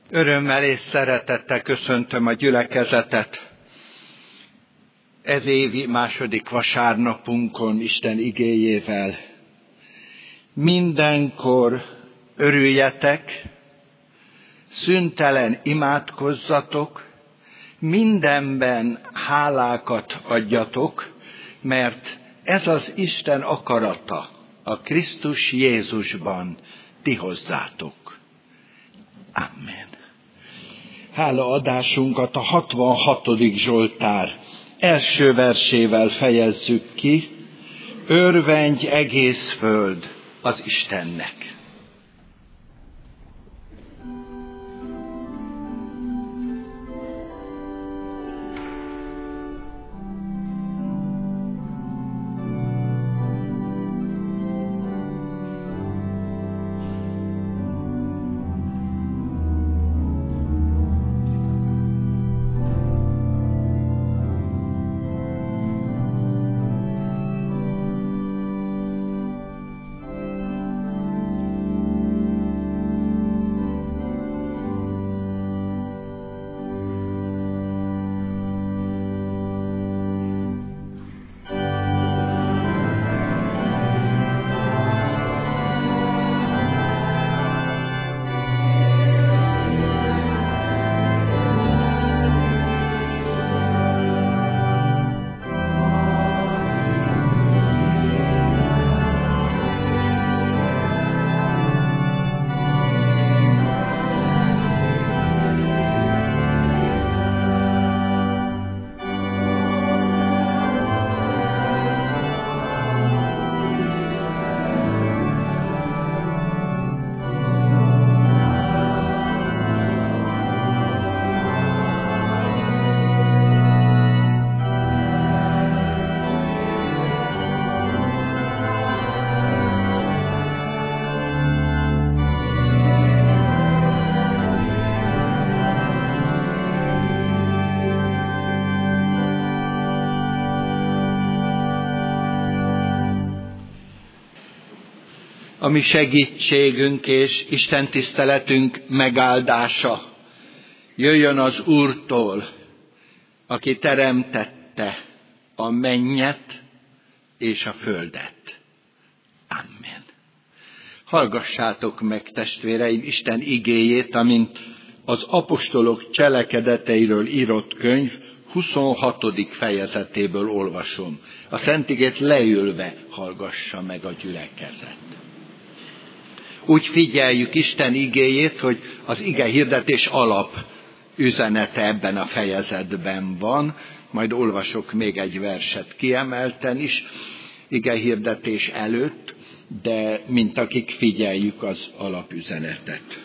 Örömmel és szeretettel köszöntöm a gyülekezetet. Ez évi második vasárnapunkon Isten igéjével. Mindenkor örüljetek, szüntelen imádkozzatok, mindenben hálákat adjatok, mert ez az Isten akarata a Krisztus Jézusban ti hozzátok. Amen. Hálaadásunkat a 66. Zsoltár első versével fejezzük ki. Örvendj egész föld az Istennek. A mi segítségünk és Isten tiszteletünk megáldása jöjjön az Úrtól, aki teremtette a mennyet és a földet. Amen. Hallgassátok meg, testvéreim, Isten igéjét, amint az apostolok cselekedeteiről írott könyv 26. fejezetéből olvasom. A Szent igét leülve hallgassa meg a gyülekezet. Úgy figyeljük Isten igéjét, hogy az ige hirdetés alap üzenete ebben a fejezetben van, majd olvasok még egy verset kiemelten is ige hirdetés előtt, de mint akik figyeljük az alapüzenetet.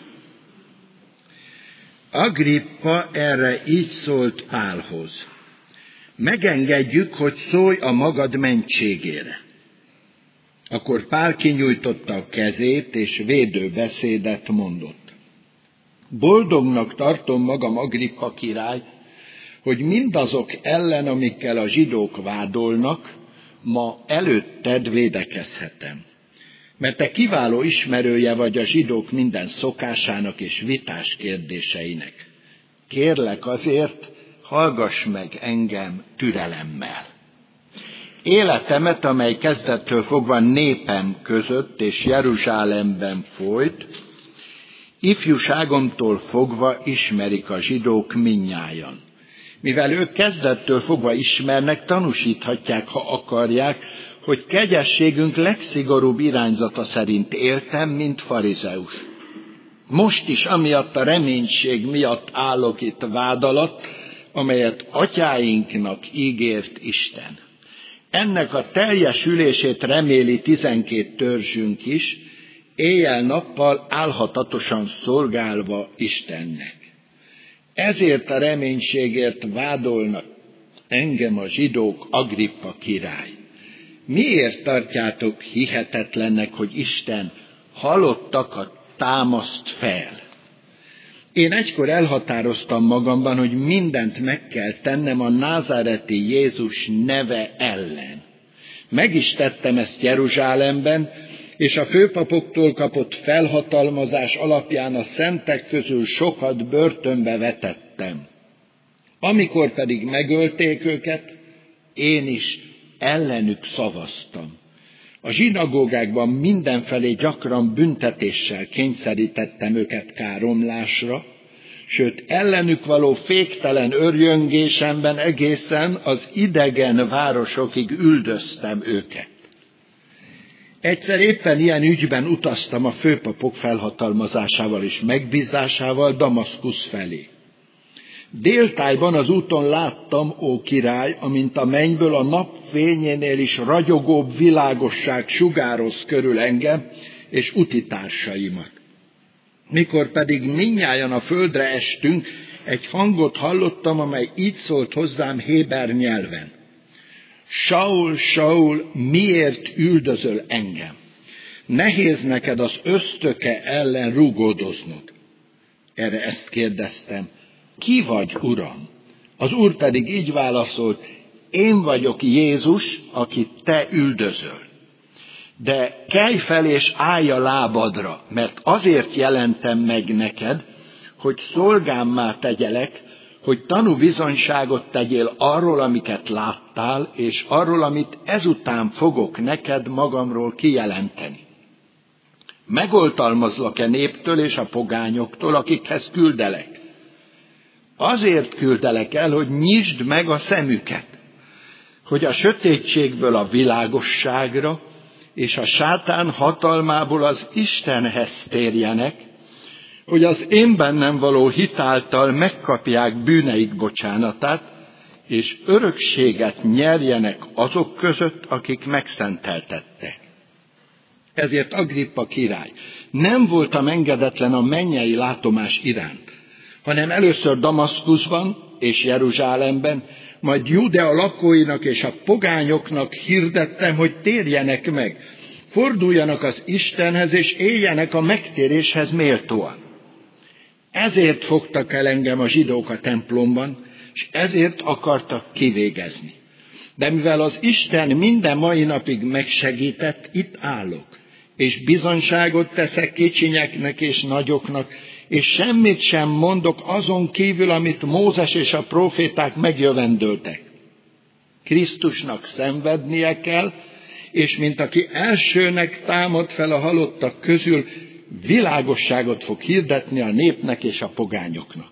Agrippa erre így szólt Pálhoz: megengedjük, hogy szólj a magad mentségére. Akkor Pál kinyújtotta a kezét, és védő beszédet mondott. Boldognak tartom magam, Agrippa király, hogy mindazok ellen, amikkel a zsidók vádolnak, ma előtted védekezhetem. Mert te kiváló ismerője vagy a zsidók minden szokásának és vitás kérdéseinek. Kérlek azért, hallgass meg engem türelemmel. Életemet, amely kezdettől fogva népem között és Jeruzsálemben folyt, ifjúságomtól fogva ismerik a zsidók mindnyájan. Mivel ők kezdettől fogva ismernek, tanúsíthatják, ha akarják, hogy kegyességünk legszigorúbb irányzata szerint éltem, mint farizeus. Most is amiatt a reménység miatt állok itt vád alatt, amelyet atyáinknak ígért Isten. Ennek a teljesülését reméli 12 törzsünk is, éjjel-nappal álhatatosan szolgálva Istennek. Ezért a reménységért vádolnak engem a zsidók, Agrippa király. Miért tartjátok hihetetlennek, hogy Isten halottakat támaszt fel? Én egykor elhatároztam magamban, hogy mindent meg kell tennem a názáreti Jézus neve ellen. Meg is tettem ezt Jeruzsálemben, és a főpapoktól kapott felhatalmazás alapján a szentek közül sokat börtönbe vetettem. Amikor pedig megölték őket, én is ellenük szavaztam. A zsinagógákban mindenfelé gyakran büntetéssel kényszerítettem őket káromlásra, sőt ellenük való féktelen örjöngésemben egészen az idegen városokig üldöztem őket. Egyszer éppen ilyen ügyben utaztam a főpapok felhatalmazásával és megbízásával Damaszkusz felé. Déltájban az úton láttam, ó király, amint a mennyből a nap fényénél is ragyogóbb világosság sugároz körül engem és utitársaimat. Mikor pedig mindnyájan a földre estünk, egy hangot hallottam, amely így szólt hozzám héber nyelven. Saul, Saul, miért üldözöl engem? Nehéz neked az ösztöke ellen rúgódoznod. Erre ezt kérdeztem. Ki vagy, Uram? Az Úr pedig így válaszolt, én vagyok Jézus, akit te üldözöl. De kelj fel és állj a lábadra, mert azért jelentem meg neked, hogy szolgámmá tegyelek, hogy tanúbizonyságot tegyél arról, amiket láttál, és arról, amit ezután fogok neked magamról kijelenteni. Megoltalmazlak-e néptől és a pogányoktól, akikhez küldelek? Azért küldelek el, hogy nyisd meg a szemüket, hogy a sötétségből a világosságra, és a sátán hatalmából az Istenhez térjenek, hogy az én bennem való hitáltal megkapják bűneik bocsánatát, és örökséget nyerjenek azok között, akik megszenteltettek. Ezért Agrippa király, nem voltam engedetlen a mennyei látomás iránt, hanem először Damaszkuszban és Jeruzsálemben, majd Júdea lakóinak és a pogányoknak hirdettem, hogy térjenek meg, forduljanak az Istenhez, és éljenek a megtéréshez méltóan. Ezért fogtak el engem a zsidók a templomban, és ezért akartak kivégezni. De mivel az Isten minden mai napig megsegített, itt állok, és bizonyságot teszek kicsinyeknek és nagyoknak, és semmit sem mondok azon kívül, amit Mózes és a próféták megjövendöltek. Krisztusnak szenvednie kell, és mint aki elsőnek támad fel a halottak közül, világosságot fog hirdetni a népnek és a pogányoknak.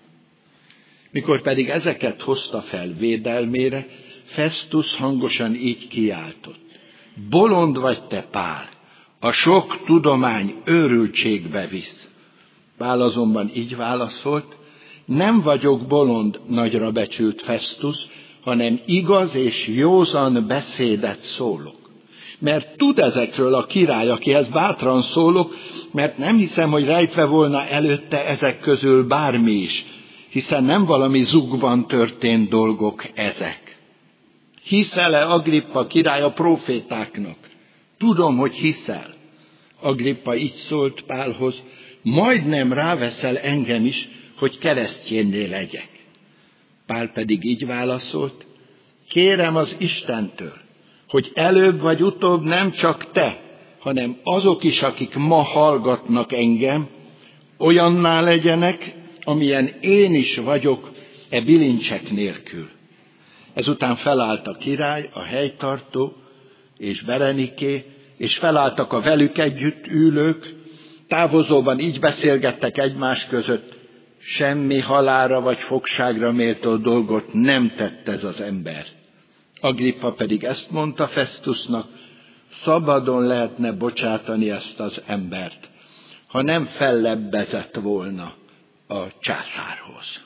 Mikor pedig ezeket hozta fel védelmére, Festus hangosan így kiáltott. Bolond vagy te, Pál, a sok tudomány őrültségbe visz. Pál azonban így válaszolt, nem vagyok bolond, nagyra becsült Festus, hanem igaz és józan beszédet szólok. Mert tud ezekről a király, akihez bátran szólok, mert nem hiszem, hogy rejtve volna előtte ezek közül bármi is, hiszen nem valami zugban történt dolgok ezek. Hiszel-e, Agrippa király, a prófétáknak? Tudom, hogy hiszel. Agrippa így szólt Pálhoz, majdnem ráveszel engem is, hogy keresztjénné legyek. Pál pedig így válaszolt, kérem az Istentől, hogy előbb vagy utóbb nem csak te, hanem azok is, akik ma hallgatnak engem, olyanná legyenek, amilyen én is vagyok e bilincsek nélkül. Ezután felállt a király, a helytartó és Bereniké, és felálltak a velük együtt ülők, távozóban így beszélgettek egymás között, semmi halálra vagy fogságra méltó dolgot nem tett ez az ember. Agrippa pedig ezt mondta Festusnak, szabadon lehetne bocsátani ezt az embert, ha nem fellebbezett volna a császárhoz.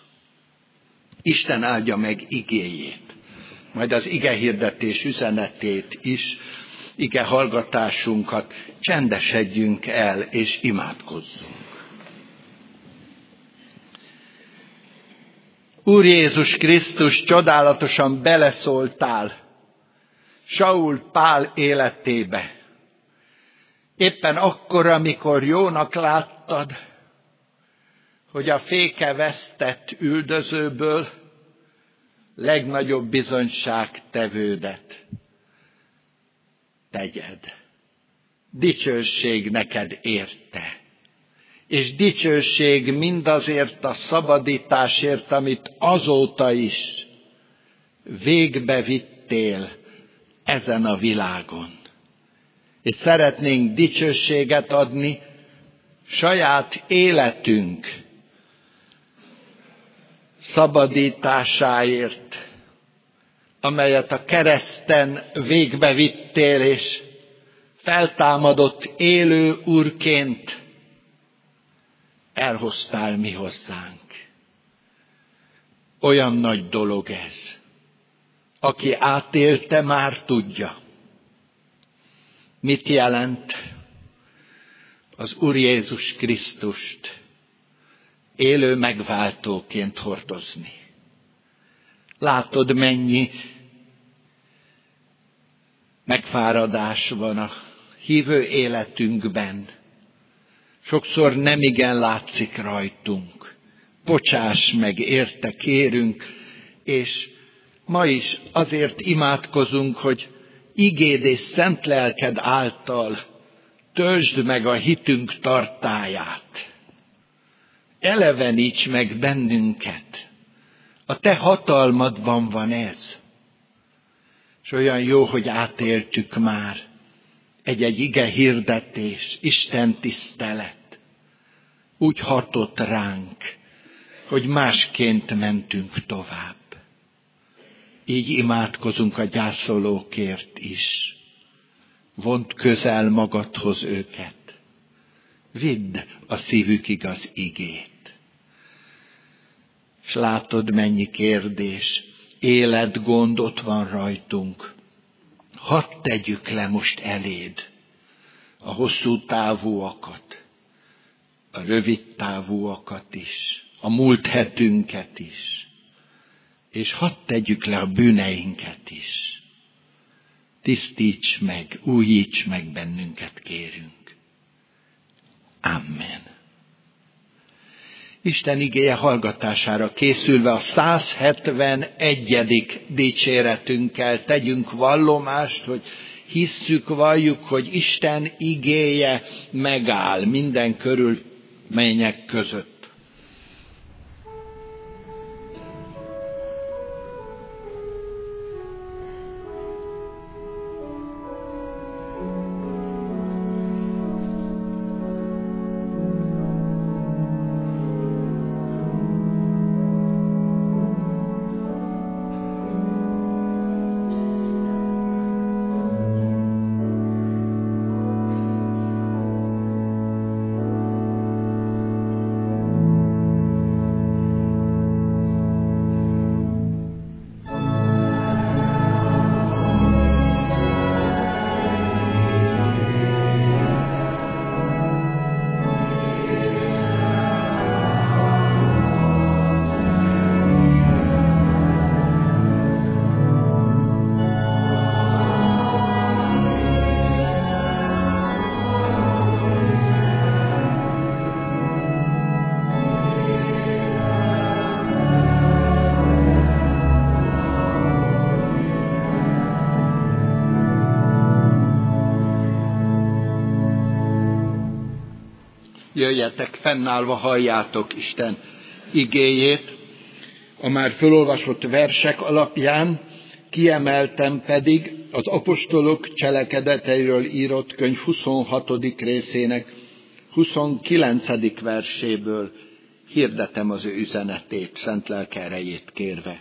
Isten áldja meg igéjét, majd az igehirdetés üzenetét is, ige hallgatásunkat, csendesedjünk el és imádkozzunk. Úr Jézus Krisztus, csodálatosan beleszóltál Saul Pál életébe. Éppen akkor, amikor jónak láttad, hogy a féke vesztett üldözőből legnagyobb bizonyságtevődet, tegyed. Dicsőség neked érte. És dicsőség mindazért a szabadításért, amit azóta is végbe vittél ezen a világon. És szeretnénk dicsőséget adni saját életünk szabadításáért, amelyet a kereszten végbe vittél, és feltámadott élő Úrként elhoztál mi hozzánk. Olyan nagy dolog ez. Aki átélte, már tudja. Mit jelent az Úr Jézus Krisztust élő megváltóként hordozni? Látod, mennyi megfáradás van a hívő életünkben. Sokszor nemigen látszik rajtunk. Bocsáss meg, érte kérünk, és ma is azért imádkozunk, hogy igéd és szent lelked által töltsd meg a hitünk tartályát. Eleveníts meg bennünket. A te hatalmadban van ez. És olyan jó, hogy átéltük már egy-egy ige hirdetés, Isten tisztelet. Úgy hatott ránk, hogy másként mentünk tovább. Így imádkozunk a gyászolókért is. Vondd közel magadhoz őket. Vidd a szívükig az igét. És látod, mennyi kérdés, életgond ott van rajtunk. Hadd tegyük le most eléd a hosszú távúakat, a rövid távúakat is, a múlt hetünket is, és hadd tegyük le a bűneinket is. Tisztíts meg, újíts meg bennünket, kérünk. Amen. Isten igéje hallgatására készülve a 171. dicséretünkkel tegyünk vallomást, hogy hisszük, valljuk, hogy Isten igéje megáll minden körülmények között. Jöjjetek, fennállva halljátok Isten igéjét, a már fölolvasott versek alapján, kiemeltem pedig az apostolok cselekedeteiről írott könyv 26. részének 29. verséből hirdetem az ő üzenetét, szent lelke erejét kérve.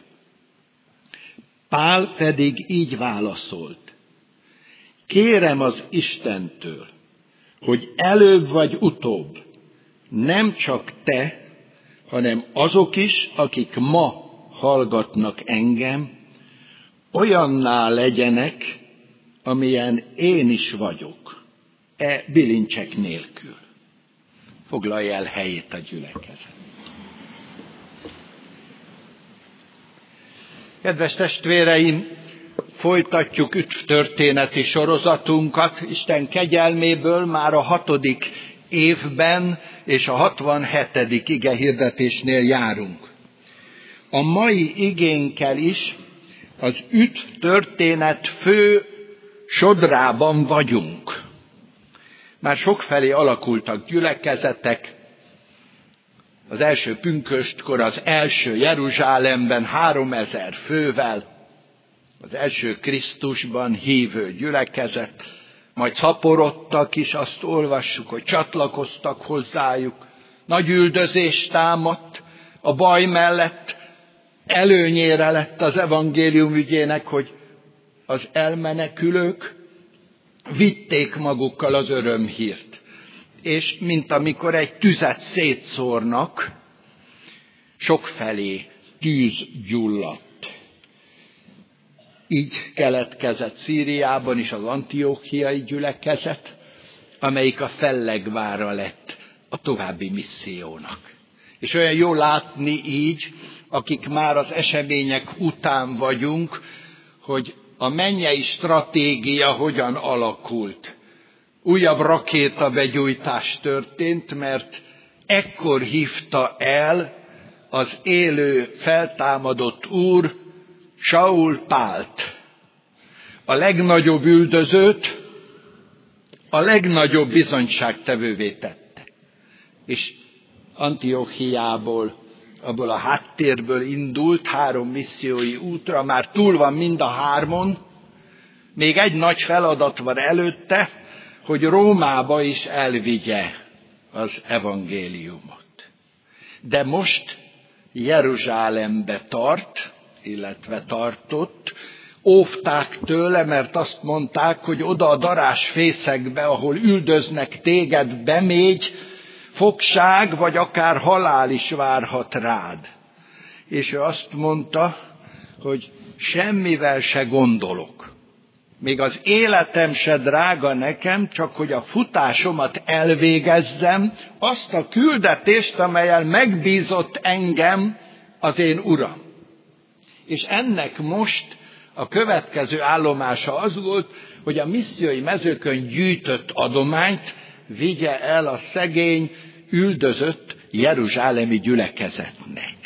Pál pedig így válaszolt: kérem az Istentől, hogy előbb vagy utóbb nem csak te, hanem azok is, akik ma hallgatnak engem, olyanná legyenek, amilyen én is vagyok, bilincsek nélkül. Foglalja el helyét a gyülekezet. Kedves testvéreim, folytatjuk üdvtörténeti sorozatunkat. Isten kegyelméből már a 6. évben és a 67. igehirdetésnél járunk. A mai igénkkel is az üdvtörténet fő sodrában vagyunk. Már sokfelé alakultak gyülekezetek. Az első pünköstkor az első Jeruzsálemben 3000 fővel, az első Krisztusban hívő gyülekezet, majd szaporodtak is, azt olvassuk, hogy csatlakoztak hozzájuk. Nagy üldözés támadt, a baj mellett előnyére lett az evangélium ügyének, hogy az elmenekülők vitték magukkal az örömhírt. És mint amikor egy tüzet szétszórnak, sokfelé tűz gyulladt. Így keletkezett Szíriában is az antiókiai gyülekezet, amelyik a fellegvára lett a további missziónak. És olyan jó látni így, akik már az események után vagyunk, hogy a mennyei stratégia hogyan alakult. Újabb rakétabegyújtás történt, mert ekkor hívta el az élő, feltámadott úr Saul Pált, a legnagyobb üldözőt, a legnagyobb bizonyságtevővé tette. És Antiochiából, abból a háttérből indult 3 missziói útra, már túl van mind a 3, még egy nagy feladat van előtte, hogy Rómába is elvigye az evangéliumot. De most Jeruzsálembe tart, illetve tartott, óvták tőle, mert azt mondták, hogy oda a darásfészekbe, ahol üldöznek téged, bemégy, fogság, vagy akár halál is várhat rád. És ő azt mondta, hogy semmivel se gondolok. Még az életem se drága nekem, csak hogy a futásomat elvégezzem, azt a küldetést, amellyel megbízott engem az én Uram. És ennek most a következő állomása az volt, hogy a missziói mezőkön gyűjtött adományt vigye el a szegény, üldözött jeruzsálemi gyülekezetnek.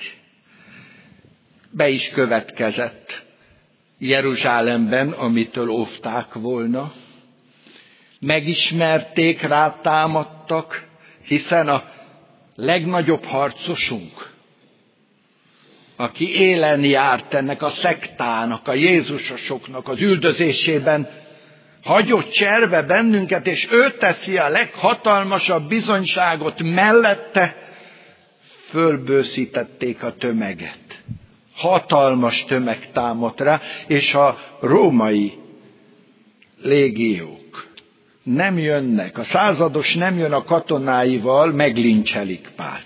Be is következett Jeruzsálemben, amitől óvták volna. Megismerték, rátámadtak, hiszen a legnagyobb harcosunk, aki élen járt ennek a szektának, a jézusosoknak az üldözésében, hagyott cserbe bennünket, és ő teszi a leghatalmasabb bizonyságot mellette, fölbőszítették a tömeget. Hatalmas tömeg támadt rá, és a római légiók nem jönnek, a százados nem jön a katonáival, meglincselik Pált.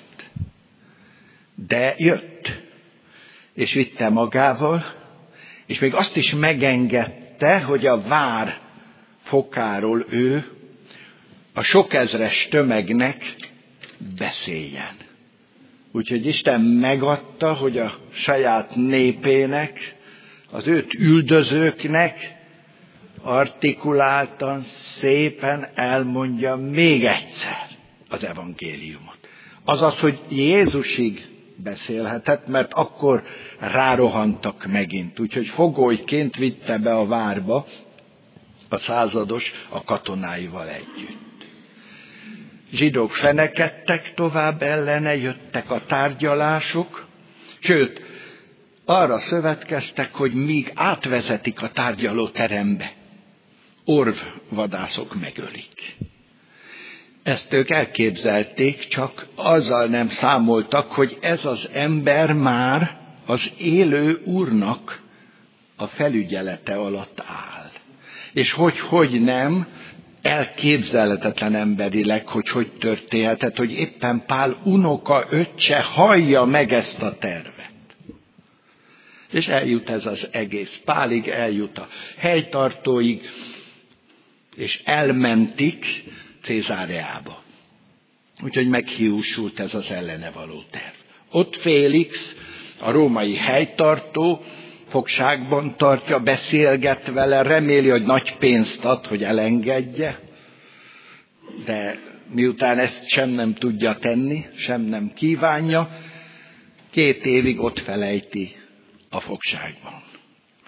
De jött, és vitte magával, és még azt is megengedte, hogy a vár fokáról ő a sok ezres tömegnek beszéljen. Úgyhogy Isten megadta, hogy a saját népének, az őt üldözőknek artikuláltan, szépen elmondja még egyszer az evangéliumot. Azaz, hogy Jézusig beszélhetett, mert akkor rárohantak megint. Úgyhogy fogolyként vitte be a várba a százados a katonáival együtt. Zsidók fenekedtek tovább ellene, jöttek a tárgyalások, sőt, arra szövetkeztek, hogy míg átvezetik a tárgyalóterembe, orvvadászok megölik. Ezt ők elképzelték, csak azzal nem számoltak, hogy ez az ember már az élő Úrnak a felügyelete alatt áll. És hogy nem, elképzelhetetlen emberileg, hogy történhetett, hogy éppen Pál unoka öccse hallja meg ezt a tervet. És eljut ez az egész. Pálig eljut a helytartóig, és elmentik Cézáreába. Úgyhogy meghiúsult ez az ellene való terv. Ott Félix, a római helytartó, fogságban tartja, beszélget vele, reméli, hogy nagy pénzt ad, hogy elengedje, de miután ezt sem nem tudja tenni, sem nem kívánja, 2 évig ott felejti a fogságban.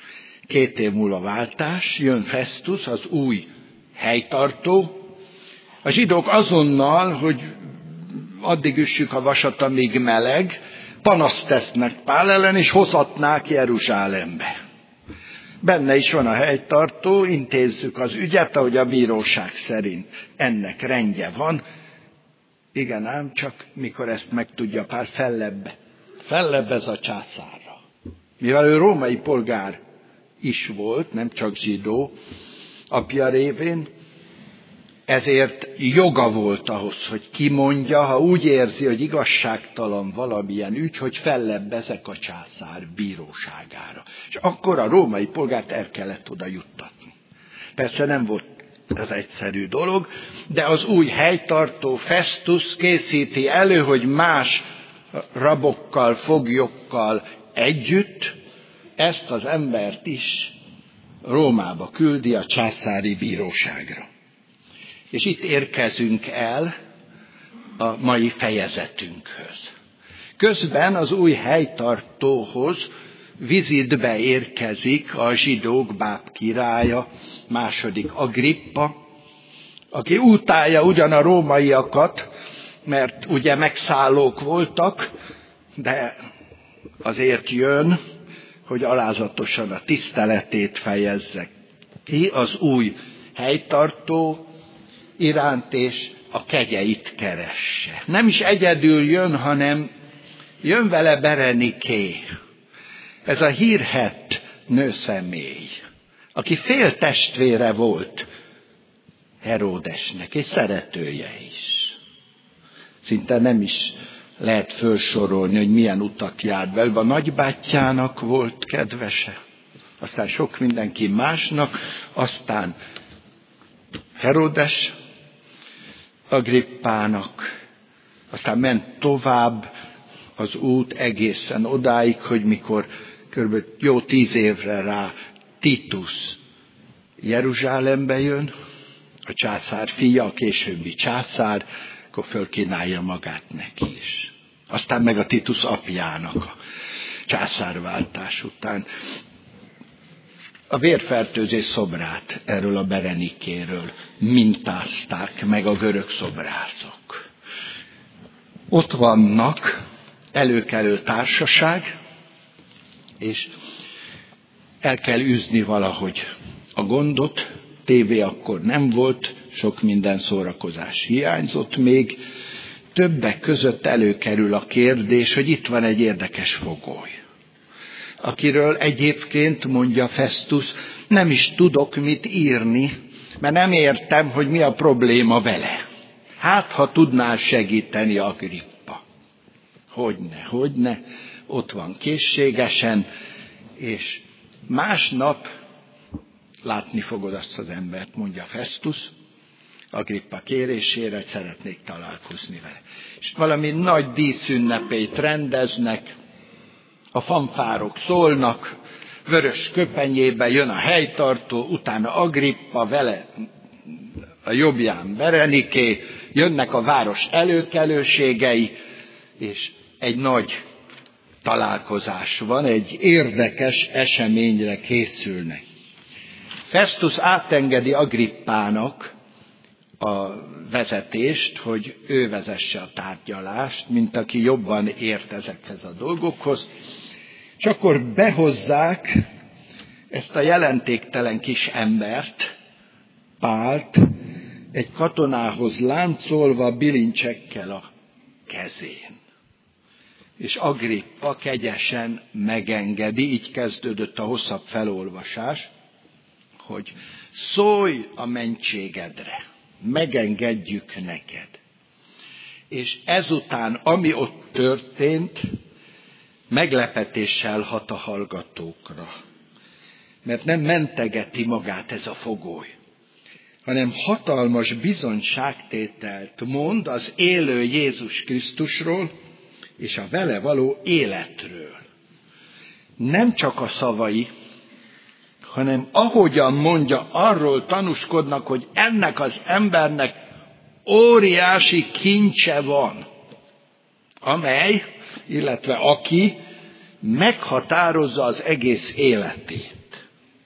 2 év múlva váltás, jön Festus, az új helytartó. A zsidók azonnal, hogy addig üssük a vasat, amíg meleg, panaszt tesznek Pál ellen, és hozatnák Jeruzsálembe. Benne is van a helytartó, intézzük az ügyet, ahogy a bíróság szerint ennek rendje van. Igen ám, csak mikor ezt megtudja Pál, fellebb ez a császárra. Mivel ő római polgár is volt, nem csak zsidó, apja révén, ezért joga volt ahhoz, hogy kimondja, ha úgy érzi, hogy igazságtalan valamilyen ügy, hogy fellebbezek a császár bíróságára. És akkor a római polgárt el kellett oda juttatni. Persze nem volt ez egyszerű dolog, de az új helytartó Festus készíti elő, hogy más rabokkal, foglyokkal együtt ezt az embert is Rómába küldi a császári bíróságra. És itt érkezünk el a mai fejezetünkhöz. Közben az új helytartóhoz vizitbe érkezik a zsidók bábkirálya, II. Agrippa, aki utálja ugyan a rómaiakat, mert ugye megszállók voltak, de azért jön, hogy alázatosan a tiszteletét fejezze ki az új helytartó iránt, és a kegyeit keresse. Nem is egyedül jön, hanem jön vele Bereniké, ez a hírhedt nőszemély, aki féltestvére volt Heródesnek, és szeretője is. Szinte nem is lehet felsorolni, hogy milyen utak járt be. Ő a nagybátyjának volt kedvese, aztán sok mindenki másnak, aztán Heródes Agrippának, aztán ment tovább az út egészen odáig, hogy mikor kb. Jó 10 évre rá Titus Jeruzsálembe jön, a császár fia, a későbbi császár, akkor fölkínálja magát neki is. Aztán meg a Titus apjának a császárváltás után. A vérfertőzés szobrát erről a Berenikéről mintázták meg a görög szobrászok. Ott vannak, előkelő társaság, és el kell űzni valahogy a gondot. Tévé akkor nem volt, sok minden szórakozás hiányzott még. Többek között előkerül a kérdés, hogy itt van egy érdekes fogoly, akiről egyébként, mondja Festus, nem is tudok mit írni, mert nem értem, hogy mi a probléma vele. Hát, ha tudnál segíteni, Agrippa. Hogyne, ott van készségesen, és másnap látni fogod azt az embert, mondja Festus, Agrippa kérésére, hogy szeretnék találkozni vele. És valami nagy díszünnepét rendeznek, a fanfárok szólnak, vörös köpenyébe jön a helytartó, utána Agrippa, vele a jobbján Bereniké, jönnek a város előkelőségei, és egy nagy találkozás van, egy érdekes eseményre készülnek. Festus átengedi Agrippának a vezetést, hogy ő vezesse a tárgyalást, mint aki jobban ért ezekhez a dolgokhoz, és akkor behozzák ezt a jelentéktelen kis embert, Pált, egy katonához láncolva, bilincsekkel a kezén. És Agrippa kegyesen megengedi, így kezdődött a hosszabb felolvasás, hogy szólj a mentségedre, megengedjük neked. És ezután, ami ott történt, meglepetéssel hat a hallgatókra. Mert nem mentegeti magát ez a fogoly, hanem hatalmas bizonyságtételt mond az élő Jézus Krisztusról és a vele való életről. Nem csak a szavai, hanem ahogyan mondja, arról tanúskodnak, hogy ennek az embernek óriási kincse van, amely, illetve aki meghatározza az egész életét.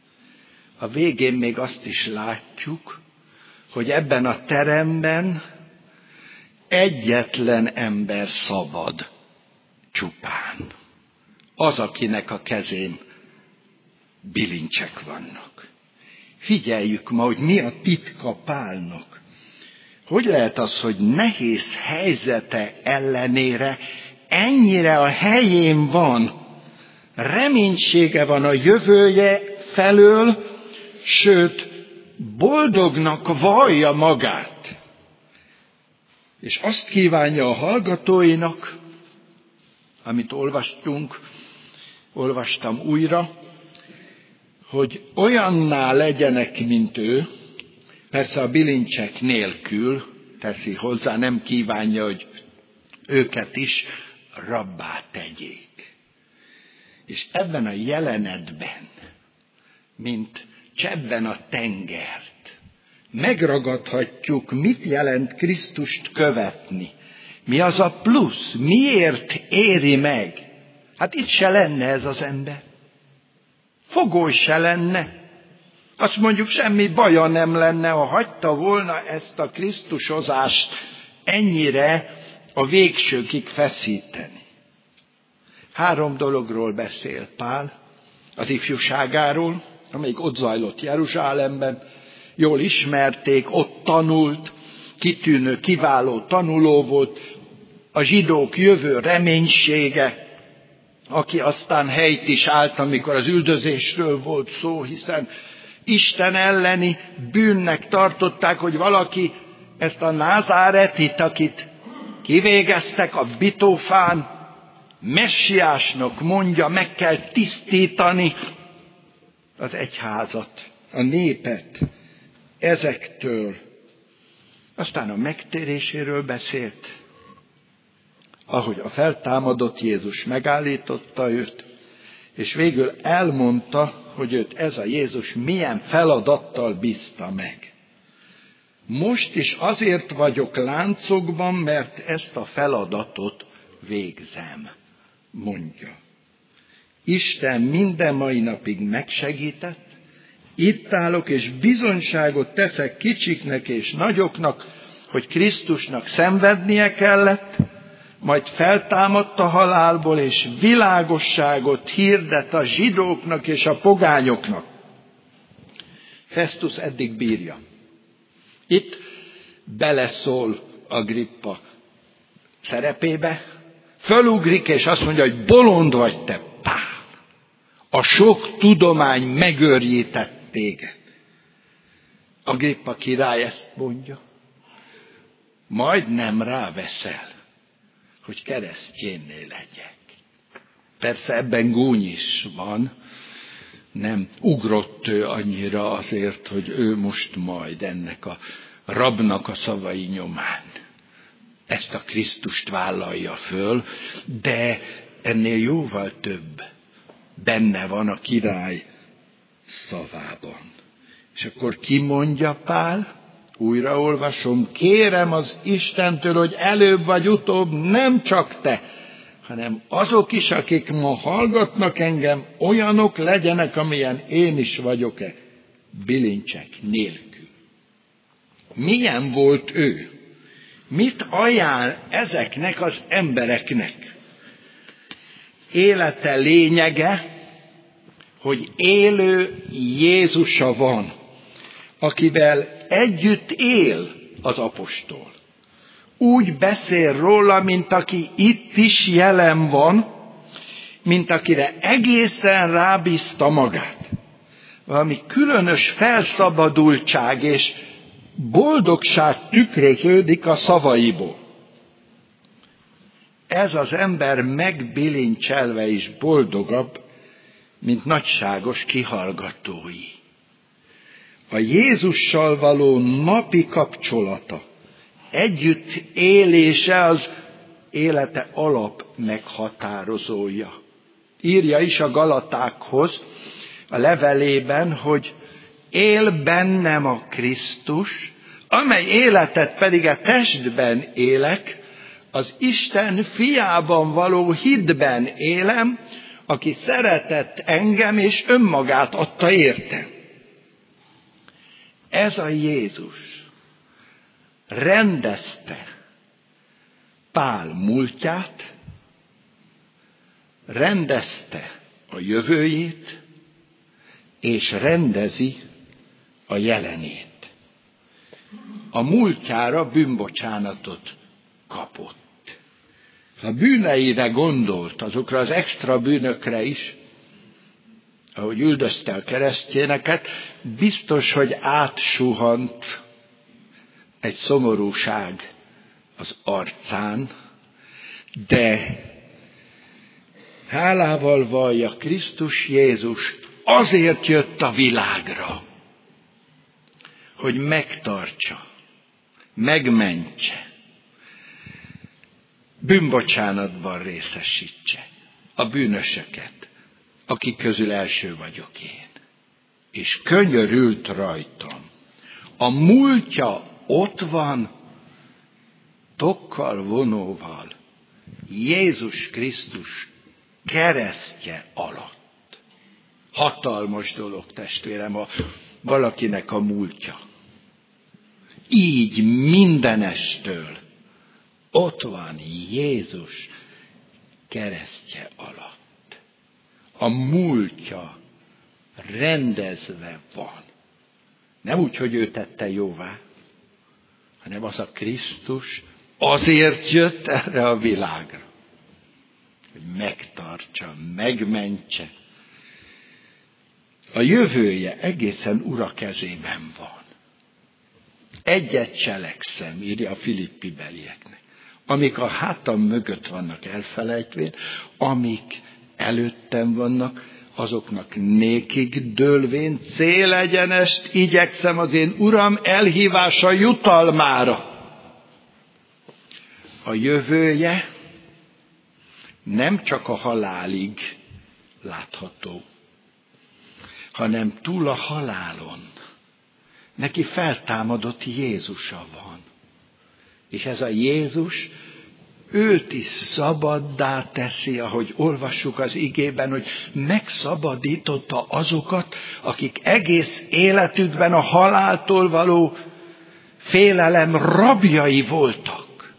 a végén még azt is látjuk, hogy ebben a teremben egyetlen ember szabad csupán. Az, akinek a kezén bilincsek vannak. Figyeljük ma, hogy mi a titka Pálnak. Hogy lehet az, hogy nehéz helyzete ellenére ennyire a helyén van, reménysége van a jövője felől, sőt, boldognak vallja magát. És azt kívánja a hallgatóinak, amit olvastam újra, hogy olyanná legyenek, mint ő, persze a bilincsek nélkül teszi hozzá, nem kívánja, hogy őket is rabbá tegyék. És ebben a jelenetben, mint csebben a tengert, megragadhatjuk, mit jelent Krisztust követni. Mi az a plusz? Miért éri meg? Hát itt se lenne ez az ember. Fogoly se lenne. Azt mondjuk, semmi baja nem lenne, ha hagyta volna ezt a krisztusozást ennyire a végsőkig feszíteni. 3 dologról beszél Pál, az ifjúságáról, amelyik ott zajlott Jeruzsálemben, jól ismerték, ott tanult, kitűnő, kiváló tanuló volt, a zsidók jövő reménysége, aki aztán helyt is állt, amikor az üldözésről volt szó, hiszen Isten elleni bűnnek tartották, hogy valaki ezt a Názáretit, akit kivégeztek a bitófán, messiásnak mondja, meg kell tisztítani az egyházat, a népet ezektől. Aztán a megtéréséről beszélt, ahogy a feltámadott Jézus megállította őt, és végül elmondta, hogy őt ez a Jézus milyen feladattal bízta meg. Most is azért vagyok láncokban, mert ezt a feladatot végzem, mondja. Isten minden mai napig megsegített, itt állok és bizonyságot teszek kicsiknek és nagyoknak, hogy Krisztusnak szenvednie kellett, majd feltámadt a halálból, és világosságot hirdet a zsidóknak és a pogányoknak. Festus eddig bírja. Itt beleszól Agrippa szerepébe, fölugrik, és azt mondja, hogy bolond vagy te, Pál. A sok tudomány megőrjített téged. Agrippa király ezt mondja. Majd nem ráveszel, hogy keresztjénné legyek. Persze ebben gúny is van, nem ugrott ő annyira azért, hogy ő most majd ennek a rabnak a szavai nyomán ezt a Krisztust vállalja föl, de ennél jóval több benne van a király szavában. És akkor ki mondja Pál? Újraolvasom, kérem az Istentől, hogy előbb vagy utóbb nem csak te, hanem azok is, akik ma hallgatnak engem, olyanok legyenek, amilyen én is vagyok-e, bilincsek nélkül. Milyen volt ő? Mit ajánl ezeknek az embereknek? Élete lényege, hogy élő Jézusa van, akivel együtt él az apostol. Úgy beszél róla, mint aki itt is jelen van, mint akire egészen rábízta magát. Valami különös felszabadultság és boldogság tükröződik a szavaiból. Ez az ember megbilincselve is boldogabb, mint nagyságos kihallgatói. A Jézussal való napi kapcsolata, együtt élése az élete alap meghatározója. Írja is a Galatákhoz a levelében, hogy él bennem a Krisztus, amely életet pedig a testben élek, az Isten fiában való hitben élem, aki szeretett engem és önmagát adta értem. Ez a Jézus rendezte Pál múltját, rendezte a jövőjét, és rendezi a jelenét. A múltjára bűnbocsánatot kapott. A bűneire gondolt, azokra az extra bűnökre is, ahogy üldözte a keresztényeket, biztos, hogy átsuhant egy szomorúság az arcán, de hálával vallja, Krisztus Jézus azért jött a világra, hogy megtartsa, megmentse, bűnbocsánatban részesítse a bűnösöket, akik közül első vagyok én. És könyörült rajtam. A múltja ott van, tokkal vonóval, Jézus Krisztus keresztje alatt. Hatalmas dolog, testvérem, valakinek a múltja. Így mindenestől ott van Jézus keresztje alatt. A múltja rendezve van. Nem úgy, hogy ő tette jóvá, hanem az a Krisztus azért jött erre a világra, hogy megtartsa, megmentse. A jövője egészen Ura kezében van. Egyet cselekszem, írja a Filippi belieknek, amik a hátam mögött vannak elfelejtvén, amik előttem vannak, azoknak nékig dőlvén célegyenest igyekszem az én Uram elhívása jutalmára. A jövője nem csak a halálig látható, hanem túl a halálon. Neki feltámadott Jézusa van. És ez a Jézus őt is szabaddá teszi, ahogy olvassuk az igében, hogy megszabadította azokat, akik egész életükben a haláltól való félelem rabjai voltak.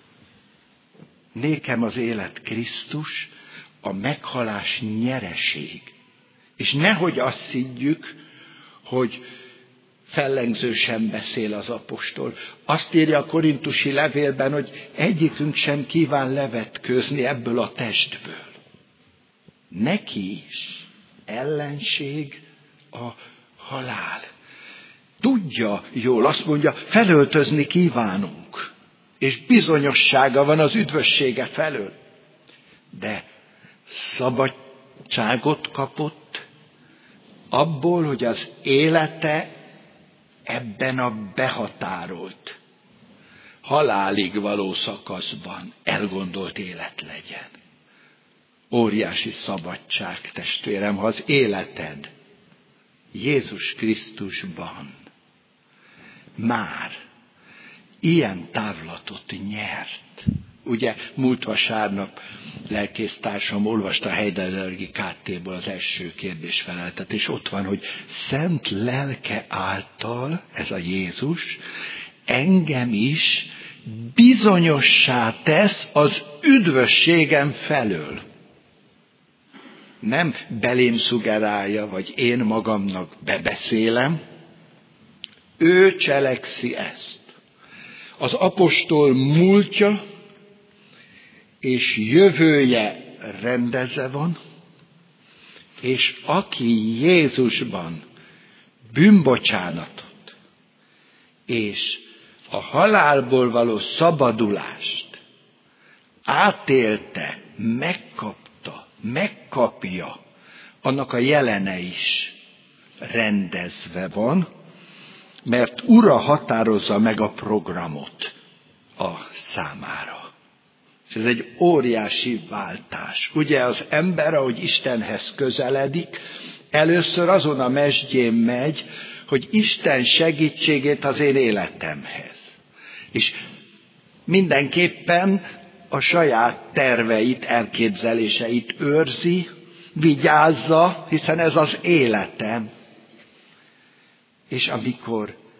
Nékem az élet Krisztus, a meghalás nyereség. És nehogy azt higgyük, hogy fellengzősen beszél az apostol. Azt írja a korintusi levélben, hogy egyikünk sem kíván levetkőzni ebből a testből. Neki is ellenség a halál. Tudja jól, azt mondja, felöltözni kívánunk, és bizonyossága van az üdvössége felől. De szabadságot kapott abból, hogy az élete ebben a behatárolt, halálig való szakaszban elgondolt élet legyen. Óriási szabadság, testvérem, ha az életed Jézus Krisztusban már ilyen távlatot nyert. Ugye múlt vasárnap lelkésztársam olvasta a Heidelbergi KT-ból az első kérdésfeleltet, és ott van, hogy szent lelke által, ez a Jézus, engem is bizonyossá tesz az üdvösségem felől. Nem belém szugerálja, vagy én magamnak bebeszélem, ő cselekszi ezt. Az apostol múltja és jövője rendezve van, és aki Jézusban bűnbocsánatot és a halálból való szabadulást átélte, megkapta, megkapja, annak a jelene is rendezve van, mert Ura határozza meg a programot a számára. És ez egy óriási váltás. Ugye az ember, ahogy Istenhez közeledik, először azon a mezsdjén megy, hogy Isten segítségét az én életemhez. És mindenképpen a saját terveit, elképzeléseit őrzi, vigyázza, hiszen ez az életem. És amikor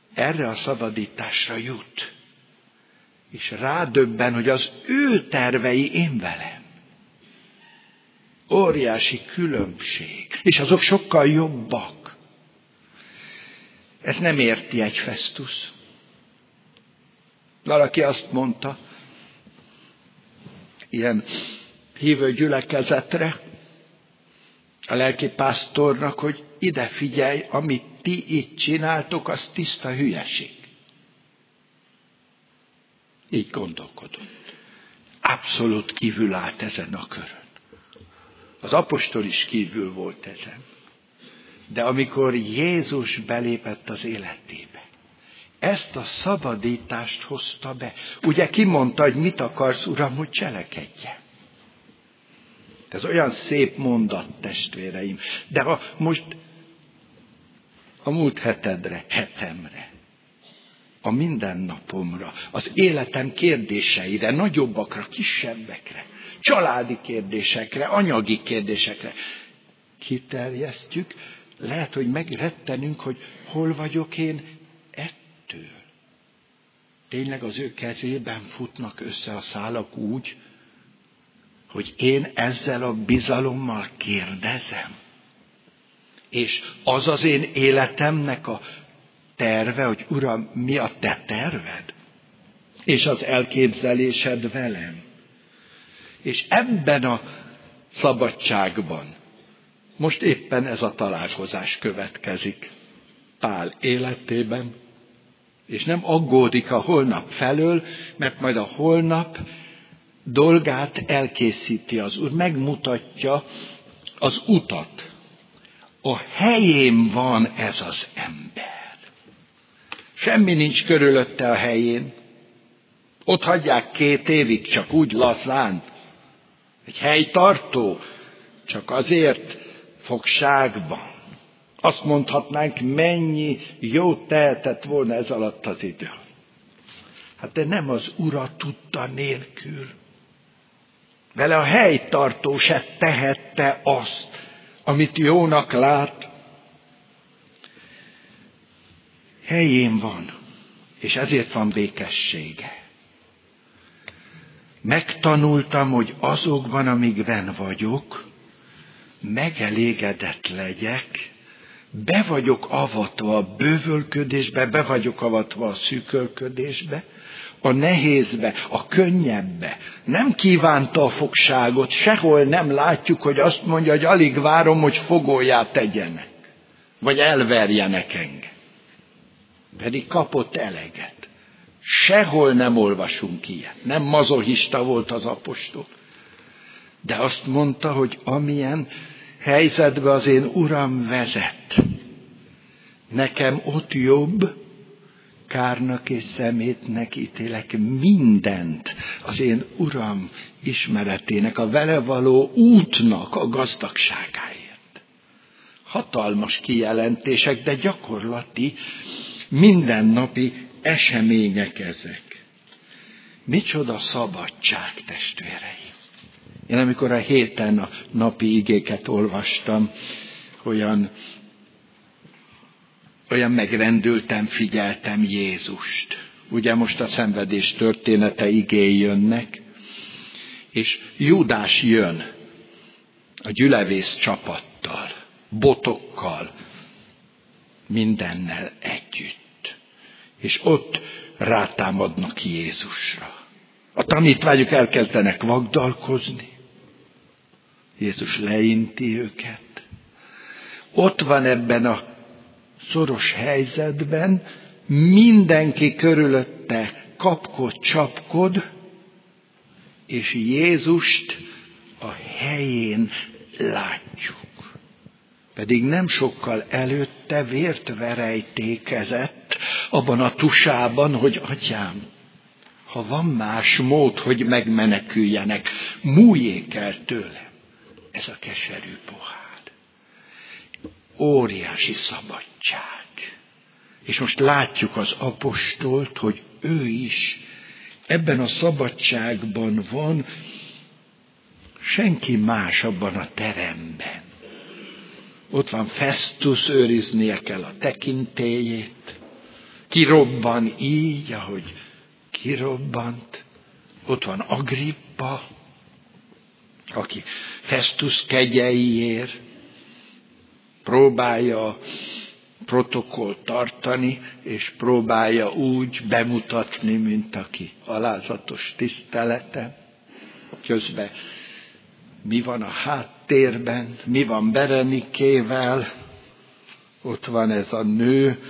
erre a szabadításra jut. És rádöbben, hogy az ő tervei én velem. Óriási különbség. És azok sokkal jobbak. Ez nem érti egy Festus. Valaki azt mondta, ilyen hívő gyülekezetre, a lelkipásztornak, hogy ide figyelj, amit ti itt csináltok, az tiszta hülyeség. Így gondolkodott. Abszolút kívül állt ezen a körön. Az apostol is kívül volt ezen. De amikor Jézus belépett az életébe, ezt a szabadítást hozta be. Ugye kimondta, hogy mit akarsz, Uram, hogy cselekedjen. Ez olyan szép mondat, testvéreim. De ha most a múlt hetemre, a mindennapomra, az életem kérdéseire, nagyobbakra, kisebbekre, családi kérdésekre, anyagi kérdésekre kiterjesztjük, lehet, hogy megrettenünk, hogy hol vagyok én ettől. Tényleg az ő kezében futnak össze a szálak úgy, hogy én ezzel a bizalommal kérdezem. És az az én életemnek a terve, hogy Uram, mi a te terved? És az elképzelésed velem. És ebben a szabadságban most éppen ez a találkozás következik Pál életében, és nem aggódik a holnap felől, mert majd a holnap dolgát elkészíti az Úr, megmutatja az utat. A helyén van ez az ember. Semmi nincs körülötte a helyén. Ott hagyják 2 évig, csak úgy lazán. Egy helytartó, csak azért fogságban. Azt mondhatnánk, mennyi jót tehetett volna ez alatt az idő. Hát de nem az Ura tudta nélkül. Vele a helytartó se tehette azt, amit jónak lát. Helyén van, és ezért van békessége. Megtanultam, hogy azokban, amikben vagyok, megelégedett legyek, be vagyok avatva a bővölködésbe, be vagyok avatva a szűkölködésbe, a nehézbe, a könnyebbe. Nem kívánta a fogságot, sehol nem látjuk, hogy azt mondja, hogy alig várom, hogy fogóját tegyenek, vagy elverjenek engem. Pedig kapott eleget. Sehol nem olvasunk ilyet. Nem mazochista volt az apostol. De azt mondta, hogy amilyen helyzetbe az én Uram vezet, nekem ott jobb, kárnak és szemétnek ítélek mindent az én Uram ismeretének, a vele való útnak a gazdagságáért. Hatalmas kijelentések, de gyakorlati, mindennapi események ezek. Micsoda szabadság, testvéreim! Én amikor a héten a napi igéket olvastam, olyan megrendültem, figyeltem Jézust. Ugye most a szenvedés története igéi jönnek, és Júdás jön a gyülevész csapattal, botokkal, mindennel együtt. És ott rátámadnak Jézusra. A tanítványok elkezdenek vagdalkozni. Jézus leinti őket. Ott van ebben a szoros helyzetben, mindenki körülötte kapkod, csapkod, és Jézust a helyén látjuk. Pedig nem sokkal előtte vért verejtékezett abban a tusában, hogy atyám, ha van más mód, hogy megmeneküljenek, múljék el tőlem ez a keserű pohár. Óriási szabadság. És most látjuk az apostolt, hogy ő is ebben a szabadságban van, senki más abban a teremben. Ott van Festus, őriznie kell a tekintélyét, kirobban így, ahogy kirobbant. Ott van Agrippa, aki Festus kegyeiért próbálja protokollt tartani, és próbálja úgy bemutatni, mint aki alázatos tisztelete. Közben mi van a háttérben, mi van Berenikével, ott van ez a nő,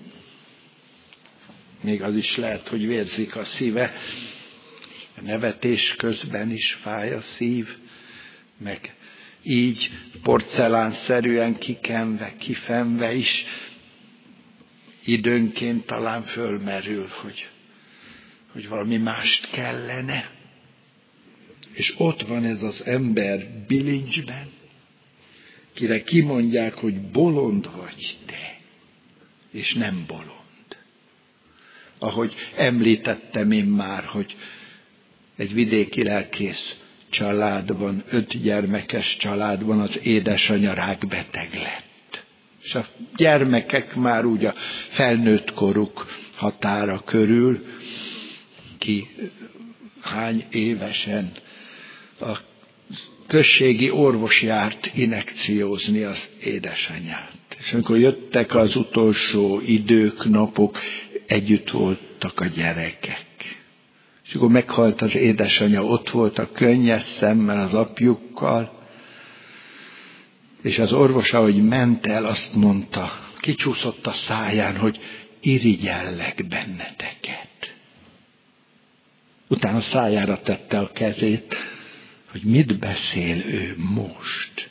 még az is lehet, hogy vérzik a szíve, a nevetés közben is fáj a szív, meg így porcelánszerűen kikenve, kifenve is időnként talán fölmerül, hogy valami mást kellene. És ott van ez az ember bilincsben, kire kimondják, hogy bolond vagy te, és nem bolond. Ahogy említettem én már, hogy egy vidéki lelkész családban, 5 gyermekes családban az édesanyja rákbeteg lett. És a gyermekek már úgy a felnőtt koruk határa körül, ki hány évesen a községi orvos járt injekciózni az édesanyját. És amikor jöttek az utolsó idők, napok, együtt voltak a gyerekek. És akkor meghalt az édesanyja, ott volt a könnyes szemmel az apjukkal, és az orvos, ahogy ment el, azt mondta, kicsúszott a száján, hogy irigyellek benneteket. Utána szájára tette a kezét, hogy mit beszél ő most.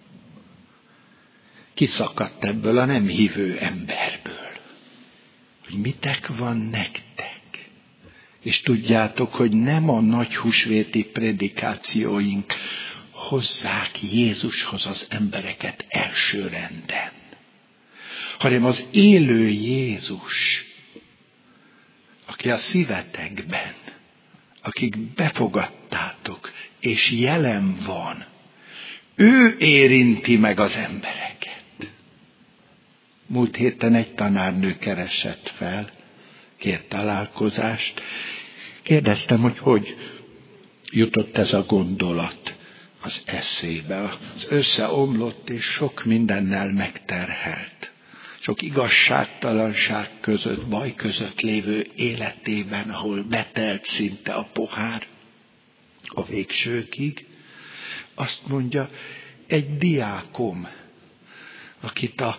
Kiszakadt ebből a nem hívő emberből, hogy mitek van nektek. És tudjátok, hogy nem a nagy húsvéti predikációink hozzák Jézushoz az embereket elsőrenden, hanem az élő Jézus, aki a szívetekben, akik befogadtátok, és jelen van, ő érinti meg az embereket. Múlt héten egy tanárnő keresett fel, kért találkozást. Kérdeztem, hogy jutott ez a gondolat az eszébe. Az összeomlott és sok mindennel megterhelt. Sok igazságtalanság között, baj között lévő életében, ahol betelt szinte a pohár a végsőkig. Azt mondja, egy diákom, akit a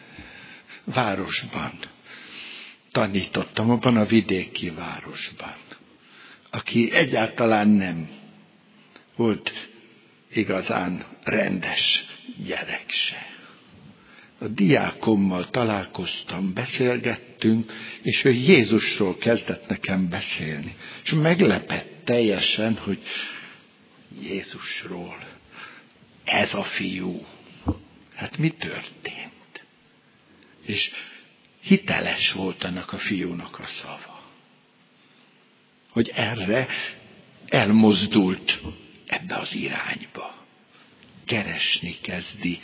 városban tanítottam, abban a vidéki városban, aki egyáltalán nem volt igazán rendes gyerek se. A diákommal találkoztam, beszélgettünk, és ő Jézusról kezdett nekem beszélni. És meglepett teljesen, hogy Jézusról, ez a fiú. Hát mi történt? És hiteles volt annak a fiúnak a szava. Hogy erre elmozdult ebbe az irányba. Keresni kezdi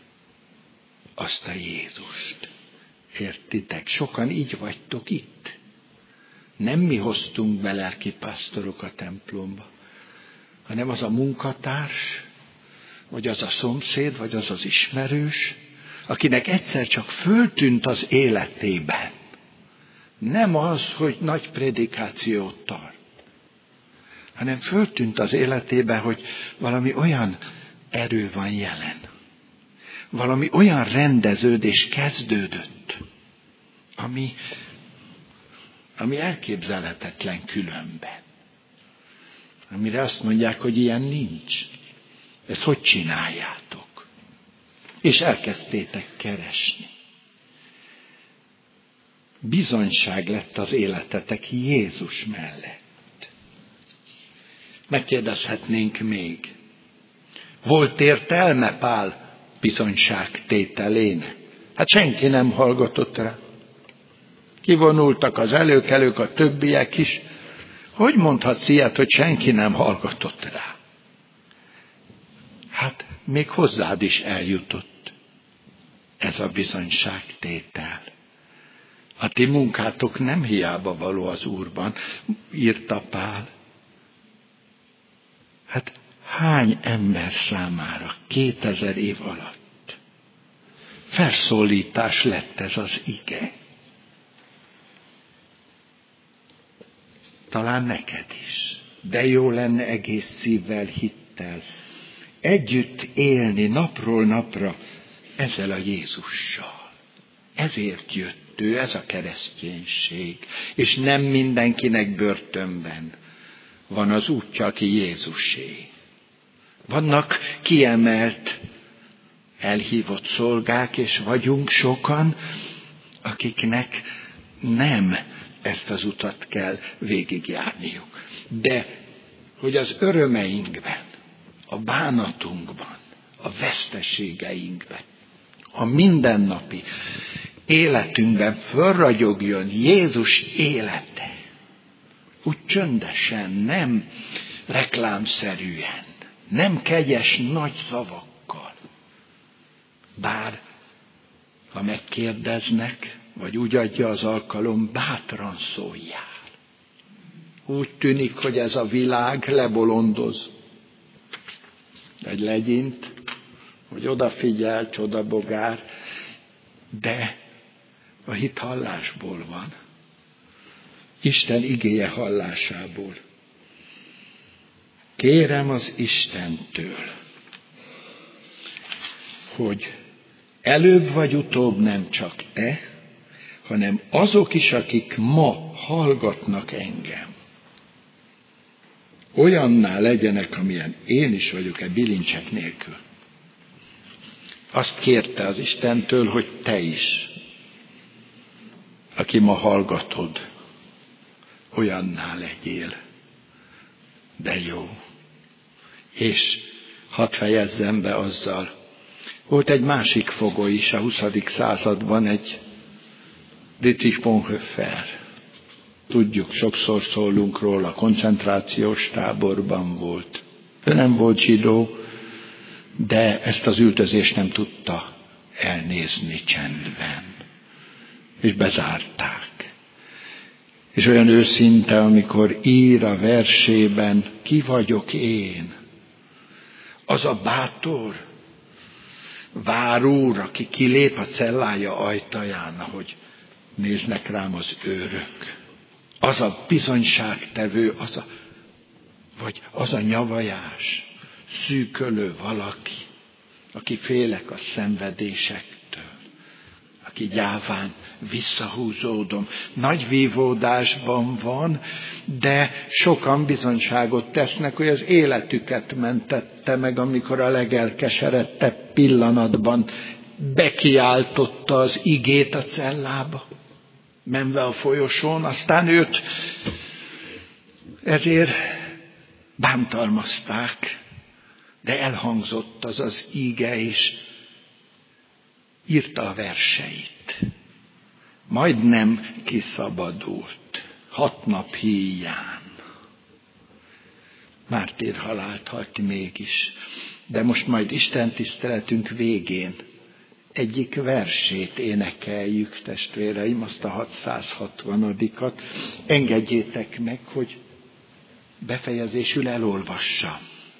azt a Jézust. Értitek? Sokan így vagytok itt. Nem mi hoztunk be lelkipásztorok a templomba, hanem az a munkatárs, vagy az a szomszéd, vagy az az ismerős, akinek egyszer csak föltűnt az életében. Nem az, hogy nagy prédikációt tart, hanem föltűnt az életében, hogy valami olyan erő van jelen. Valami olyan rendeződés kezdődött, ami elképzelhetetlen különben. Amire azt mondják, hogy ilyen nincs. Ezt hogy csináljátok? És elkezdtétek keresni. Bizonyság lett az életetek Jézus mellett. Megkérdezhetnénk még. Volt értelme Pál bizonyságtételének? Hát senki nem hallgatott rá. Kivonultak az előkelők, a többiek is. Hogy mondhatsz ilyet, hogy senki nem hallgatott rá? Hát még hozzád is eljutott ez a bizonyságtétel. A ti munkátok nem hiába való az Úrban, írta Pál. Hát hány ember számára 2000 év alatt felszólítás lett ez az ige? Talán neked is, de jó lenne egész szívvel, hittel együtt élni napról napra ezzel a Jézussal. Ezért jött ő, ez a kereszténység, és nem mindenkinek börtönben van az útja, aki Jézusé. Vannak kiemelt, elhívott szolgák, és vagyunk sokan, akiknek nem ezt az utat kell végigjárniuk. De hogy az örömeinkben, a bánatunkban, a veszteségeinkben, a mindennapi életünkben fölragyogjon Jézus élete, úgy csöndesen, nem reklámszerűen, nem kegyes nagy szavakkal. Bár, ha megkérdeznek, vagy úgy adja az alkalom, bátran szóljál. Úgy tűnik, hogy ez a világ lebolondoz. Egy legyint, hogy odafigyel, csodabogár, de a hit hallásból van. Isten igéje hallásából. Kérem az Istentől, hogy előbb vagy utóbb nem csak te, hanem azok is, akik ma hallgatnak engem, olyanná legyenek, amilyen én is vagyok bilincsek nélkül. Azt kérte az Istentől, hogy te is, aki ma hallgatod, olyanná legyél. De jó. És hadd fejezzem be azzal. Volt egy másik fogoly is a 20. században, egy Dietrich Bonhoeffer. Tudjuk, sokszor szólunk róla, koncentrációs táborban volt. Ő nem volt zsidó, de ezt az üldözést nem tudta elnézni csendben. És bezárták. És olyan őszinte, amikor ír a versében, ki vagyok én? Az a bátor várúr, aki kilép a cellája ajtaján, ahogy néznek rám az őrök. Az a bizonyságtevő, az a nyavajás, szűkölő valaki, aki félek a szenvedésektől, aki gyáván visszahúzódom. Nagy vívódásban van, de sokan bizonyságot tesznek, hogy az életüket mentette meg, amikor a legelkeseredtebb pillanatban bekiáltotta az igét a cellába, menve a folyosón, aztán őt ezért bántalmazták, de elhangzott az az íge, és írta a verseit. Majdnem kiszabadult, 6 nap híján. Mártírhalált halt mégis, de most majd Isten tiszteletünk végén egyik versét énekeljük, testvéreim, azt a 660-at. Engedjétek meg, hogy befejezésül elolvassam.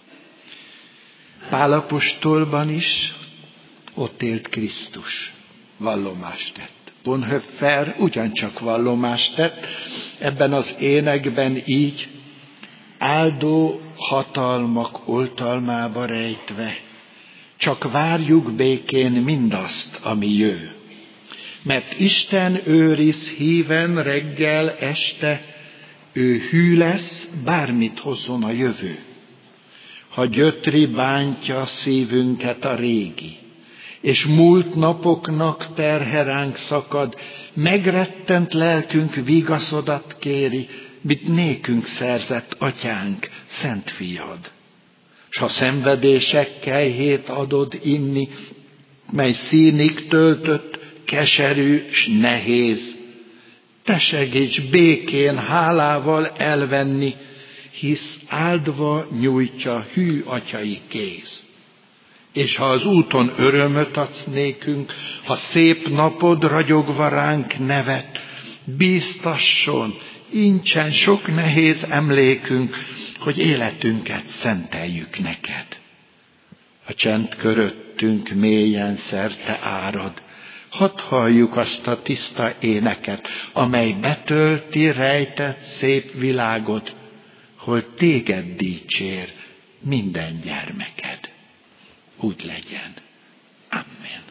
Pál apostolban is ott élt Krisztus, vallomást tett. Bonhoeffer ugyancsak vallomást tett, ebben az énekben így, áldó hatalmak oltalmába rejtve, csak várjuk békén mindazt, ami jő. Mert Isten őriz híven reggel, este, ő hű lesz, bármit hozzon a jövő. Ha gyötri bántja szívünket a régi, és múlt napoknak terhe ránk szakad, megrettent lelkünk vigaszodat kéri, mit nékünk szerzett atyánk, szent fiad. S ha szenvedésekkel hét adod inni, mely színig töltött, keserű s nehéz, te segíts békén hálával elvenni, hisz áldva nyújtja hű atyai kéz. És ha az úton örömöt adsz nékünk, ha szép napod ragyogva ránk nevet, bíztasson, incsen sok nehéz emlékünk, hogy életünket szenteljük neked. A csend köröttünk mélyen szerte árad, hadd halljuk azt a tiszta éneket, amely betölti rejtett szép világot, hogy téged dicsér minden gyermeked. Úgy legyen. Amen.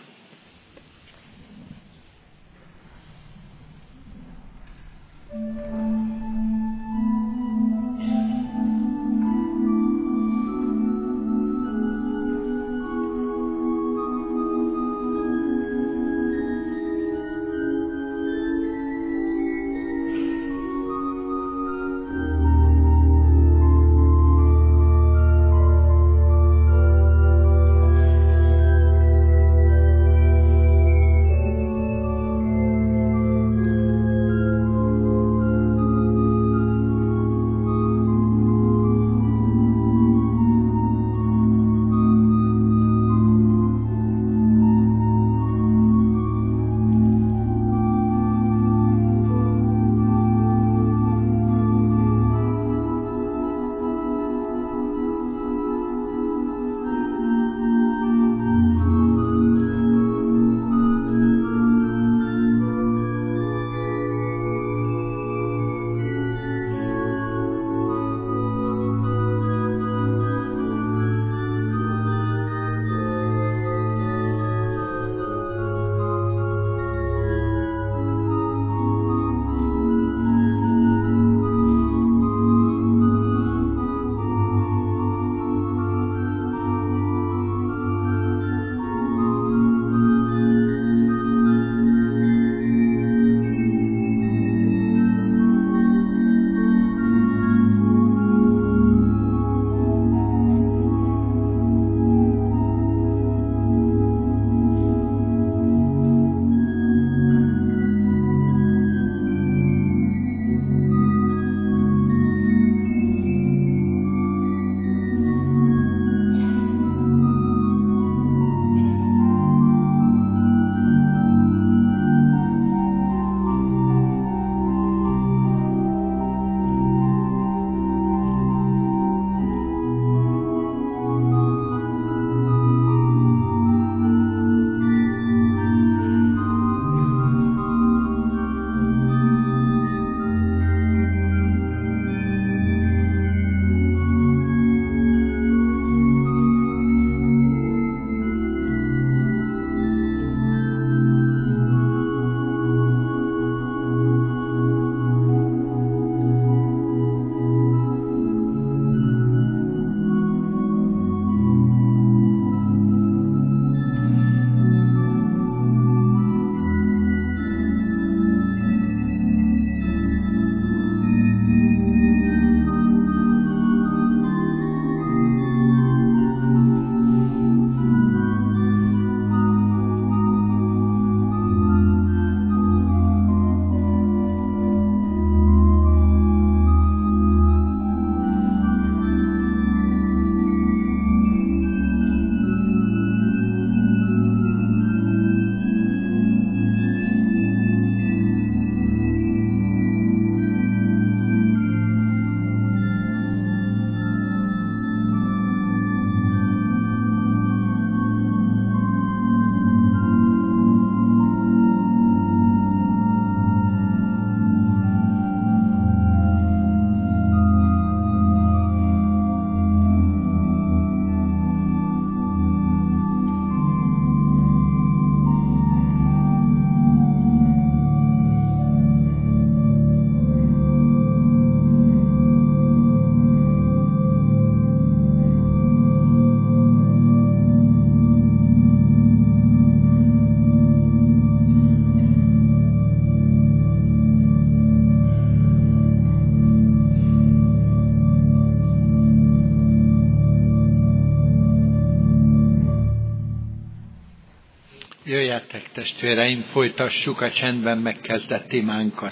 Jöjjetek, testvéreim, folytassuk a csendben megkezdett imánkat.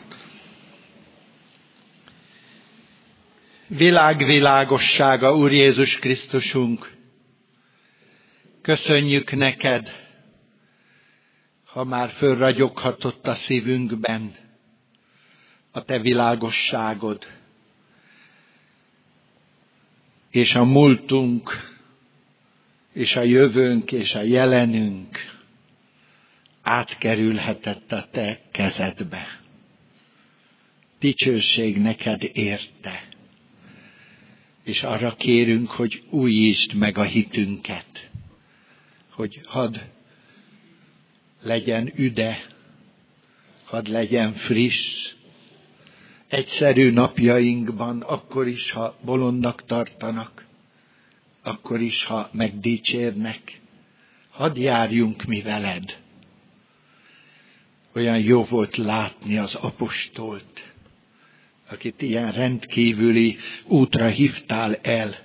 Világvilágossága, Úr Jézus Krisztusunk, köszönjük neked, ha már fölragyoghatott a szívünkben, a te világosságod, és a múltunk, és a jövőnk, és a jelenünk átkerülhetett a te kezedbe. Dicsőség neked érte, és arra kérünk, hogy újítsd meg a hitünket, hogy hadd legyen üde, hadd legyen friss, egyszerű napjainkban, akkor is, ha bolondnak tartanak, akkor is, ha megdicsérnek, hadd járjunk mi veled. Olyan jó volt látni az apostolt, akit ilyen rendkívüli útra hívtál el.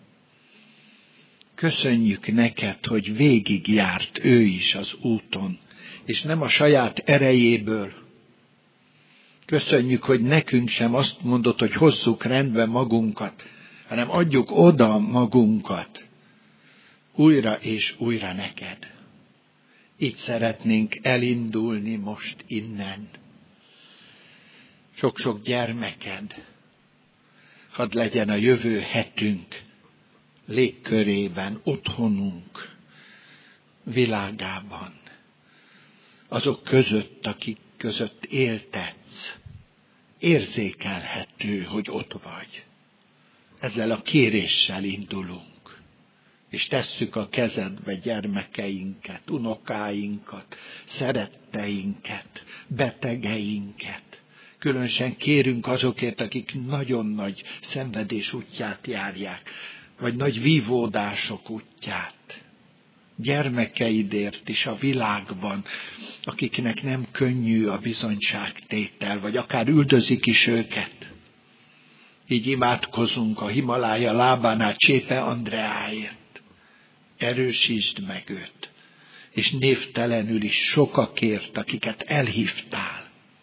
Köszönjük neked, hogy végigjárt ő is az úton, és nem a saját erejéből. Köszönjük, hogy nekünk sem azt mondod, hogy hozzuk rendbe magunkat, hanem adjuk oda magunkat újra és újra neked. Így szeretnénk elindulni most innen. Sok-sok gyermeked, hadd legyen a jövő hetünk légkörében, otthonunk, világában, azok között, akik között éltetsz, érzékelhető, hogy ott vagy. Ezzel a kéréssel indulunk, és tesszük a kezedbe gyermekeinket, unokáinkat, szeretteinket, betegeinket. Különösen kérünk azokért, akik nagyon nagy szenvedés útját járják, vagy nagy vívódások útját. Gyermekeidért is a világban, akiknek nem könnyű a bizonyságtétel, vagy akár üldözik is őket. Így imádkozunk a Himalája lábánál Csépe Andreáért. Erősítsd meg őt, és névtelenül is sokakért, akiket elhívtál.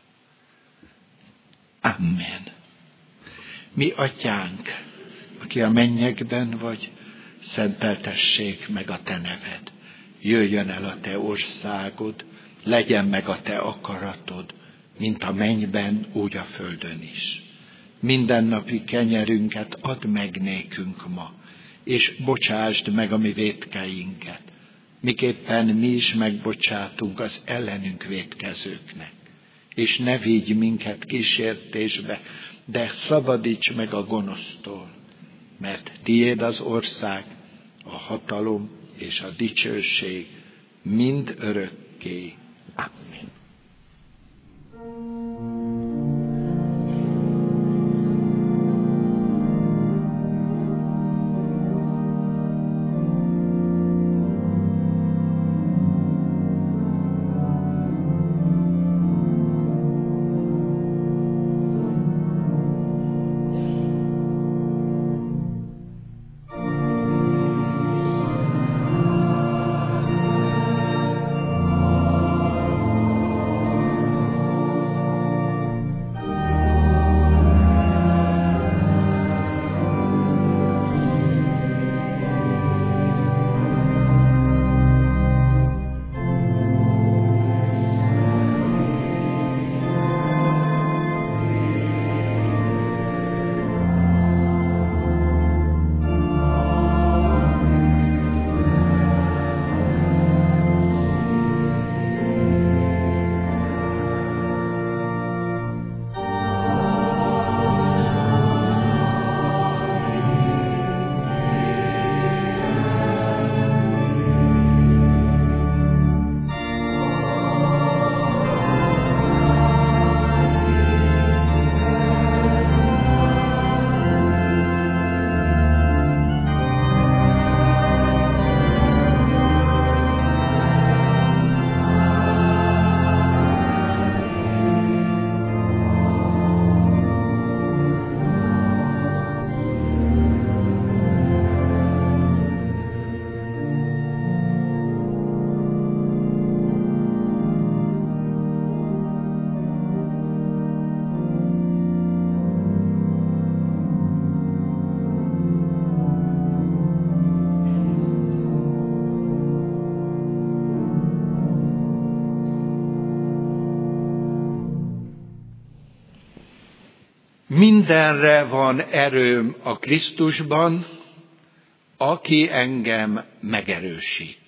Amen. Mi atyánk, aki a mennyekben vagy, szenteltessék meg a te neved. Jöjjön el a te országod, legyen meg a te akaratod, mint a mennyben, úgy a földön is. Mindennapi kenyerünket add meg nékünk ma, és bocsásd meg a mi vétkeinket, miképpen mi is megbocsátunk az ellenünk vétkezőknek. És ne vigy minket kísértésbe, de szabadíts meg a gonosztól, mert tiéd az ország, a hatalom és a dicsőség mind örökké. Amen. mindenre van erőm a Krisztusban, aki engem megerősít.